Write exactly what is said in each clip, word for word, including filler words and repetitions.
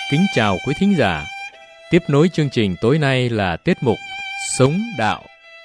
Kính chào quý thính giả. Tiếp nối chương trình tối nay là tiết mục Sống Đạo.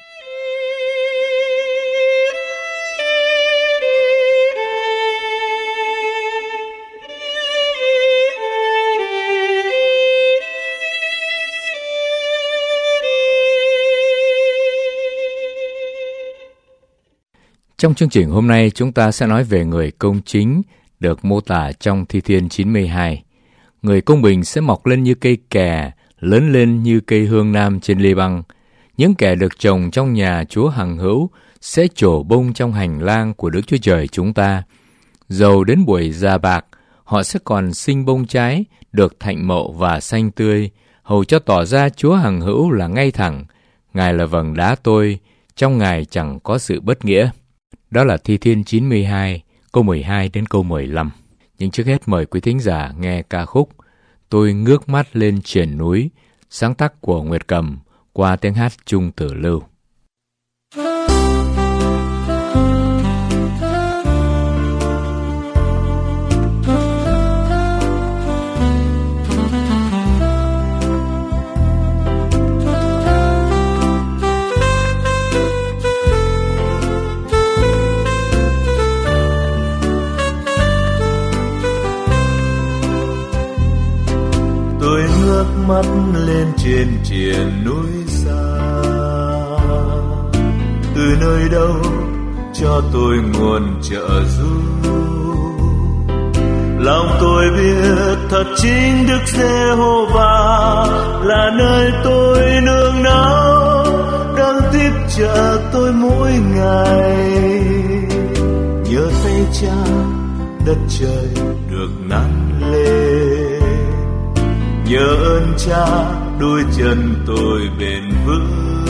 Trong chương trình hôm nay, chúng ta sẽ nói về người công chính được mô tả trong Thi Thiên chín mươi hai. Người công bình sẽ mọc lên như cây kè, lớn lên như cây hương nam trên lê băng. Những kẻ được trồng trong nhà Chúa hằng hữu sẽ trổ bông trong hành lang của Đức Chúa Trời chúng ta. Dầu đến buổi già bạc, họ sẽ còn sinh bông trái, được thạnh mậu và xanh tươi, hầu cho tỏ ra Chúa hằng hữu là ngay thẳng. Ngài là vầng đá tôi, trong Ngài chẳng có sự bất nghĩa. Đó là Thi Thiên chín mươi hai, câu mười hai đến câu mười lăm. Nhưng trước hết mời quý thính giả nghe ca khúc Tôi ngước mắt lên triền núi, sáng tác của Nguyệt Cầm qua tiếng hát Trung Tử Lưu. Tôi ngước mắt lên trên triền núi xa, từ nơi đâu cho tôi nguồn trợ giúp. Lòng tôi biết thật chính Đức Giê-hô-va là nơi tôi nương náu, đang tiếp trợ tôi mỗi ngày. Nhờ tay Cha đất trời được nắng lên, nhờ ơn Cha đôi chân tôi bền vững.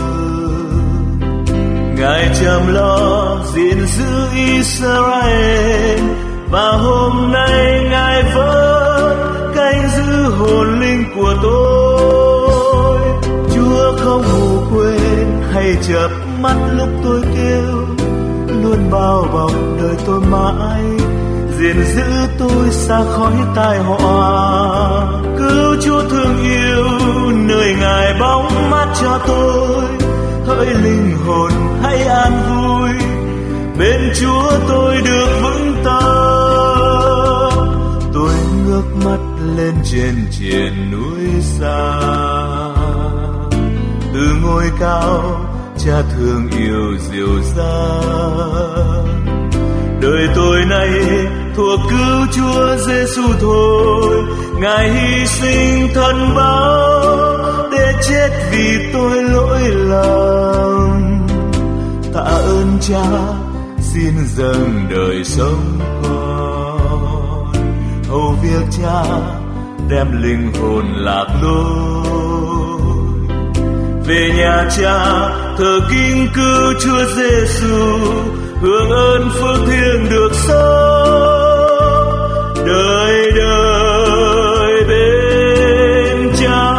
Ngài chăm lo gìn giữ Israel, và hôm nay Ngài vẫn canh giữ hồn linh của tôi. Chúa không ngủ quên hay chợp mắt lúc tôi kêu, luôn bao bọc đời tôi mãi, gìn giữ tôi xa khỏi tai họa. Cứu Chúa thương yêu nơi Ngài bóng mát cho tôi, hỡi linh hồn hãy an vui, bên Chúa tôi được vững tâm. Tôi ngước mắt lên trên triền núi xa, từ ngôi cao Cha thương yêu dìu dàng. Đời tôi này thuộc cứu Chúa Giêsu thôi, Ngài hy sinh thân báo để chết vì tôi lỗi lầm. Tạ ơn Cha xin dâng đời sống con, hầu việc Cha đem linh hồn lạc lối. Về nhà Cha thờ kính cứu Chúa Giêsu, hưởng ơn phước thiêng được sống đời đời bên Cha.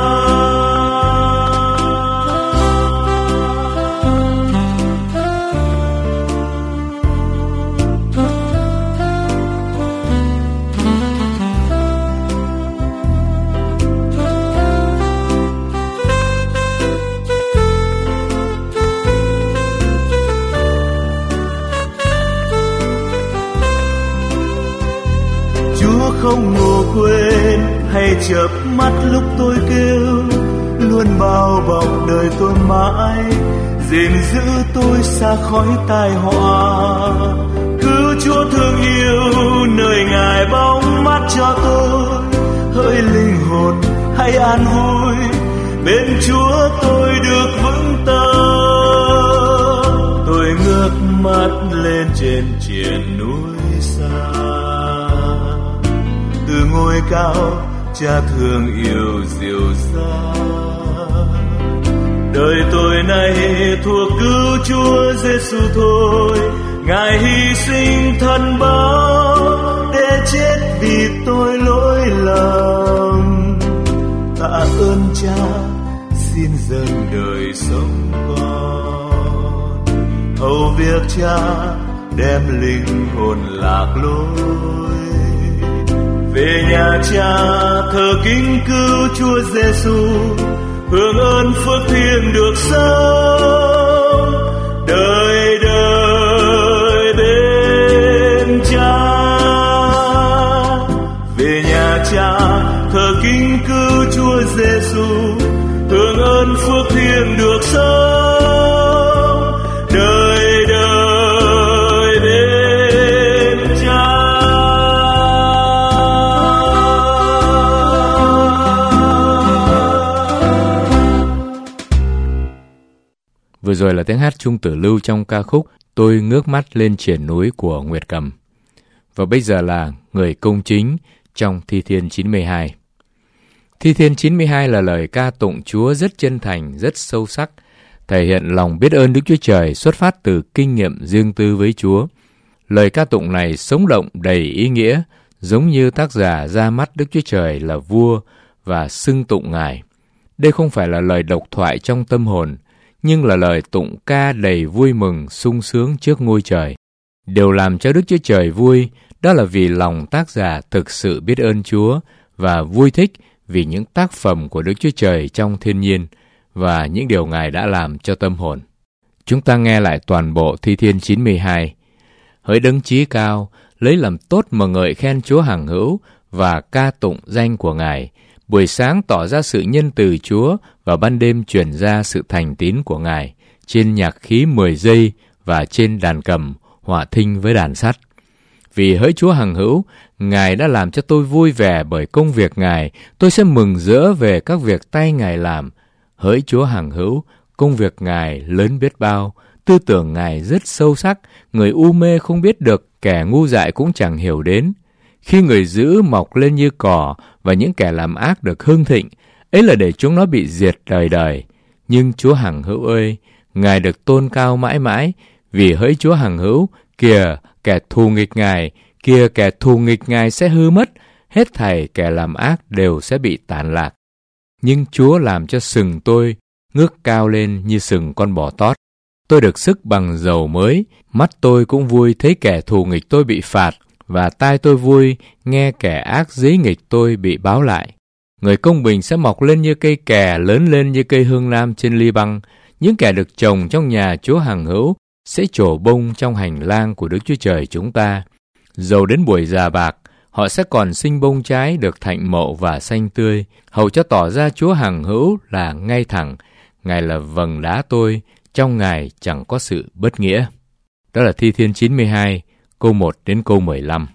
Không ngủ quên hay chợp mắt lúc tôi kêu, luôn bao bọc đời tôi mãi, gìn giữ tôi xa khỏi tai họa. Cứu Chúa thương yêu nơi Ngài bóng mát cho tôi, hỡi linh hồn hãy an vui, bên Chúa tôi được vững tâm. Tôi ngước mắt lên trên triền núi xa, từ ngôi cao Cha thương yêu dìu dàng. Đời tôi này thuộc cứu Chúa Giêsu thôi, Ngài hy sinh thân báo để chết vì tôi lỗi lầm. Tạ ơn Cha xin dâng đời sống con, hầu việc Cha đem linh hồn lạc lối. về nhà Cha thờ kính cứu Chúa Giêsu, hưởng ơn phước thiêng được sống đời đời bên Cha. Về nhà Cha thờ kính cứu Chúa Giêsu, hưởng ơn phước thiêng được sống đời đời bên Cha. Vừa rồi là tiếng hát Trung Tử Lưu trong ca khúc Tôi ngước mắt lên triển núi của Nguyệt Cầm. Và bây giờ là Người công chính trong Thi Thiên chín mươi hai. Thi Thiên chín mươi hai là lời ca tụng Chúa rất chân thành, rất sâu sắc, thể hiện lòng biết ơn Đức Chúa Trời xuất phát từ kinh nghiệm riêng tư với Chúa. Lời ca tụng này sống động đầy ý nghĩa, giống như tác giả ra mắt Đức Chúa Trời là vua và xưng tụng Ngài. Đây không phải là lời độc thoại trong tâm hồn, nhưng là lời tụng ca đầy vui mừng, sung sướng trước ngôi trời. Điều làm cho Đức Chúa Trời vui, đó là vì lòng tác giả thực sự biết ơn Chúa và vui thích vì những tác phẩm của Đức Chúa Trời trong thiên nhiên và những điều Ngài đã làm cho tâm hồn. Chúng ta nghe lại toàn bộ Thi Thiên chín mươi hai. Hỡi Đấng Chí Cao, lấy làm tốt mà ngợi khen Chúa hằng hữu và ca tụng danh của Ngài. Buổi sáng tỏ ra sự nhân từ Chúa và ban đêm truyền ra sự thành tín của Ngài trên nhạc khí mười giây và trên đàn cầm hòa thinh với đàn sắt. Vì hỡi Chúa hằng hữu, Ngài đã làm cho tôi vui vẻ bởi công việc Ngài, tôi sẽ mừng rỡ về các việc tay Ngài làm. Hỡi Chúa hằng hữu, công việc Ngài lớn biết bao, tư tưởng Ngài rất sâu sắc, người u mê không biết được, kẻ ngu dại cũng chẳng hiểu đến. Khi người dữ mọc lên như cỏ và những kẻ làm ác được hưng thịnh, ấy là để chúng nó bị diệt đời đời. Nhưng Chúa hằng hữu ơi, Ngài được tôn cao mãi mãi, vì hỡi Chúa hằng hữu, kìa kẻ thù nghịch Ngài, kìa kẻ thù nghịch Ngài sẽ hư mất, hết thảy kẻ làm ác đều sẽ bị tàn lạc. Nhưng Chúa làm cho sừng tôi ngước cao lên như sừng con bò tót. Tôi được sức bằng dầu mới, mắt tôi cũng vui thấy kẻ thù nghịch tôi bị phạt, và tai tôi vui nghe kẻ ác dĩ nghịch tôi bị báo lại. Người công bình sẽ mọc lên như cây kè, lớn lên như cây hương lam trên ly băng. Những kẻ được trồng trong nhà Chúa hằng hữu sẽ trổ bông trong hành lang của Đức Chúa Trời chúng ta. Dầu đến buổi già bạc, họ sẽ còn sinh bông trái được thạnh mậu và xanh tươi, hầu cho tỏ ra Chúa hằng hữu là ngay thẳng. Ngài là vầng đá tôi, trong Ngài chẳng có sự bất nghĩa. Đó là Thi Thiên chín mươi hai, câu một đến câu mười lăm.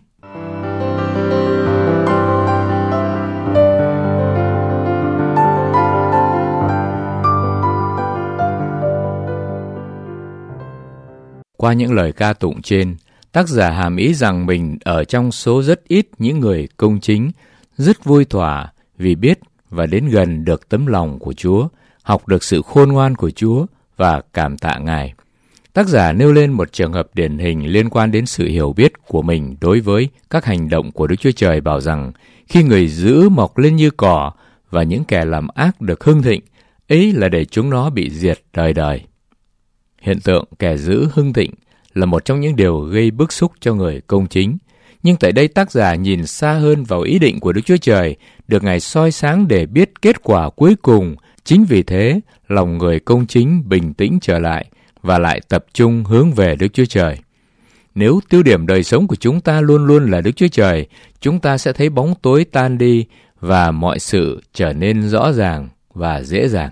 Qua những lời ca tụng trên, tác giả hàm ý rằng mình ở trong số rất ít những người công chính, rất vui thỏa vì biết và đến gần được tấm lòng của Chúa, học được sự khôn ngoan của Chúa và cảm tạ Ngài. Tác giả nêu lên một trường hợp điển hình liên quan đến sự hiểu biết của mình đối với các hành động của Đức Chúa Trời, bảo rằng khi người dữ mọc lên như cỏ và những kẻ làm ác được hưng thịnh, ấy là để chúng nó bị diệt đời đời. Hiện tượng kẻ dữ hưng thịnh là một trong những điều gây bức xúc cho người công chính. Nhưng tại đây tác giả nhìn xa hơn vào ý định của Đức Chúa Trời, được Ngài soi sáng để biết kết quả cuối cùng. Chính vì thế, lòng người công chính bình tĩnh trở lại và lại tập trung hướng về Đức Chúa Trời. Nếu tiêu điểm đời sống của chúng ta luôn luôn là Đức Chúa Trời, chúng ta sẽ thấy bóng tối tan đi và mọi sự trở nên rõ ràng và dễ dàng.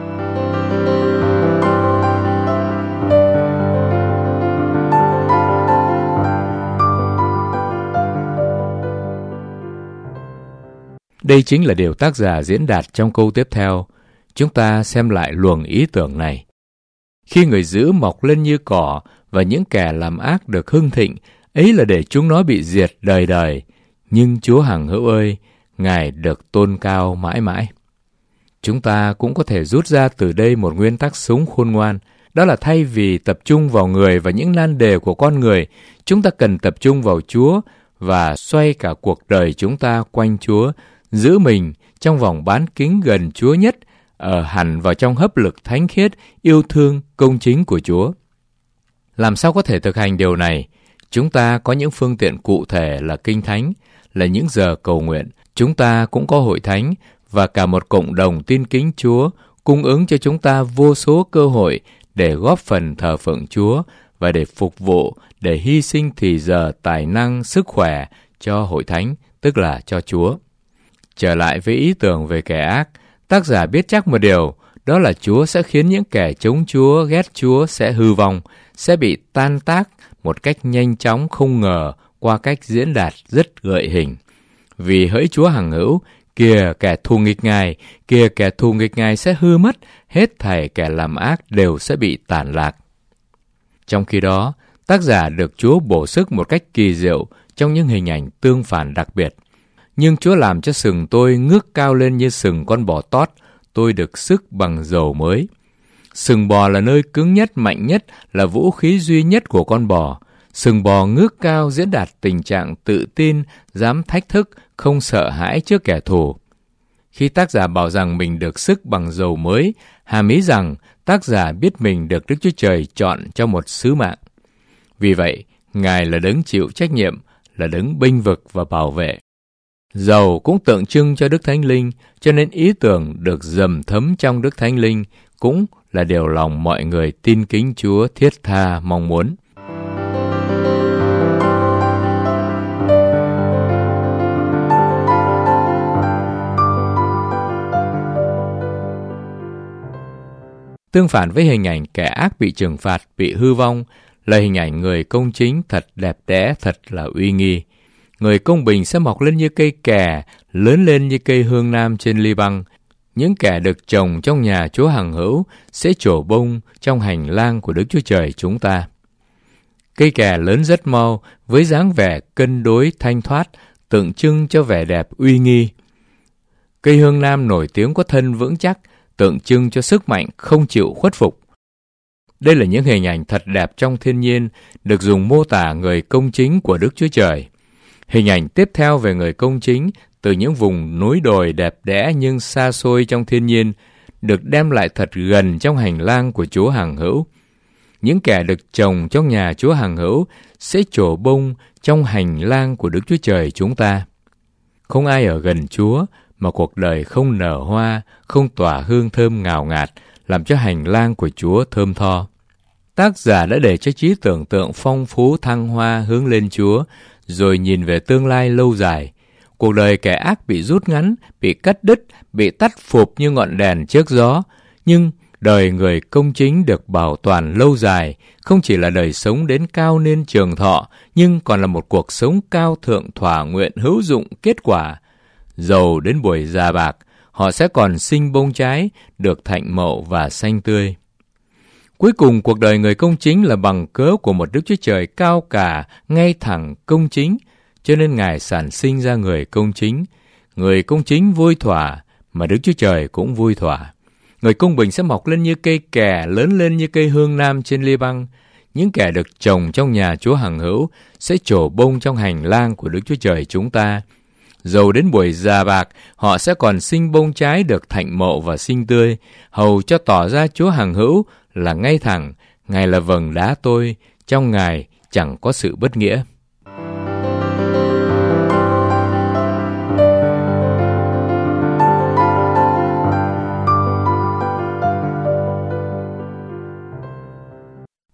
Đây chính là điều tác giả diễn đạt trong câu tiếp theo. Chúng ta xem lại luồng ý tưởng này. Khi người dữ mọc lên như cỏ và những kẻ làm ác được hưng thịnh, ấy là để chúng nó bị diệt đời đời. Nhưng Chúa hằng hữu ơi, Ngài được tôn cao mãi mãi. Chúng ta cũng có thể rút ra từ đây một nguyên tắc sống khôn ngoan. Đó là thay vì tập trung vào người và những nan đề của con người, chúng ta cần tập trung vào Chúa và xoay cả cuộc đời chúng ta quanh Chúa, giữ mình trong vòng bán kính gần Chúa nhất, ở hẳn vào trong hấp lực thánh khiết, yêu thương, công chính của Chúa. Làm sao có thể thực hành điều này? Chúng ta có những phương tiện cụ thể là Kinh Thánh, là những giờ cầu nguyện, chúng ta cũng có hội thánh và cả một cộng đồng tin kính Chúa cung ứng cho chúng ta vô số cơ hội để góp phần thờ phượng Chúa và để phục vụ, để hy sinh thì giờ, tài năng, sức khỏe cho hội thánh, tức là cho Chúa. Trở lại với ý tưởng về kẻ ác, tác giả biết chắc một điều, đó là Chúa sẽ khiến những kẻ chống Chúa, ghét Chúa sẽ hư vong, sẽ bị tan tác một cách nhanh chóng không ngờ qua cách diễn đạt rất gợi hình. Vì hỡi Chúa hằng hữu, kìa kẻ thù nghịch Ngài, kìa kẻ thù nghịch Ngài sẽ hư mất, hết thảy kẻ làm ác đều sẽ bị tàn lạc. Trong khi đó, tác giả được Chúa bổ sức một cách kỳ diệu trong những hình ảnh tương phản đặc biệt. Nhưng Chúa làm cho sừng tôi ngước cao lên như sừng con bò tót, tôi được sức bằng dầu mới. Sừng bò là nơi cứng nhất, mạnh nhất, là vũ khí duy nhất của con bò. Sừng bò ngước cao diễn đạt tình trạng tự tin, dám thách thức, không sợ hãi trước kẻ thù. Khi tác giả bảo rằng mình được sức bằng dầu mới, hàm ý rằng tác giả biết mình được Đức Chúa Trời chọn cho một sứ mạng. Vì vậy, Ngài là đấng chịu trách nhiệm, là đấng bênh vực và bảo vệ. Dầu cũng tượng trưng cho Đức Thánh Linh, cho nên ý tưởng được dầm thấm trong Đức Thánh Linh cũng là điều lòng mọi người tin kính Chúa thiết tha mong muốn. Tương phản với hình ảnh kẻ ác bị trừng phạt, bị hư vong, là hình ảnh người công chính thật đẹp đẽ, thật là uy nghi. Người công bình sẽ mọc lên như cây kè, lớn lên như cây hương nam trên Li-băng. Những kẻ được trồng trong nhà Chúa hằng hữu sẽ trổ bông trong hành lang của Đức Chúa Trời chúng ta. Cây kè lớn rất mau, với dáng vẻ cân đối thanh thoát, tượng trưng cho vẻ đẹp uy nghi. Cây hương nam nổi tiếng có thân vững chắc, tượng trưng cho sức mạnh không chịu khuất phục. Đây là những hình ảnh thật đẹp trong thiên nhiên, được dùng mô tả người công chính của Đức Chúa Trời. Hình ảnh tiếp theo về người công chính từ những vùng núi đồi đẹp đẽ nhưng xa xôi trong thiên nhiên, được đem lại thật gần trong hành lang của Chúa hằng hữu. Những kẻ được trồng trong nhà Chúa hằng hữu sẽ trổ bông trong hành lang của Đức Chúa Trời chúng ta. Không ai ở gần Chúa mà cuộc đời không nở hoa, không tỏa hương thơm ngào ngạt, làm cho hành lang của Chúa thơm tho. Tác giả đã để cho trí tưởng tượng phong phú thăng hoa hướng lên Chúa, rồi nhìn về tương lai lâu dài. Cuộc đời kẻ ác bị rút ngắn, bị cắt đứt, bị tắt phụp như ngọn đèn trước gió. Nhưng đời người công chính được bảo toàn lâu dài, không chỉ là đời sống đến cao niên trường thọ, nhưng còn là một cuộc sống cao thượng thỏa nguyện hữu dụng kết quả. Dầu đến buổi già bạc, họ sẽ còn sinh bông trái, được thạnh mậu và xanh tươi. Cuối cùng, cuộc đời người công chính là bằng cớ của một Đức Chúa Trời cao cả, ngay thẳng, công chính, cho nên Ngài sản sinh ra người công chính. Người công chính vui thỏa, mà Đức Chúa Trời cũng vui thỏa. Người công bình sẽ mọc lên như cây kè, lớn lên như cây hương nam trên Li-băng. Những kẻ được trồng trong nhà Chúa hằng hữu sẽ trổ bông trong hành lang của Đức Chúa Trời chúng ta. Dầu đến buổi già bạc, họ sẽ còn sinh bông trái được thạnh mậu và xinh tươi, hầu cho tỏ ra Chúa hằng hữu là ngay thẳng, Ngài là vầng đá tôi, trong Ngài chẳng có sự bất nghĩa.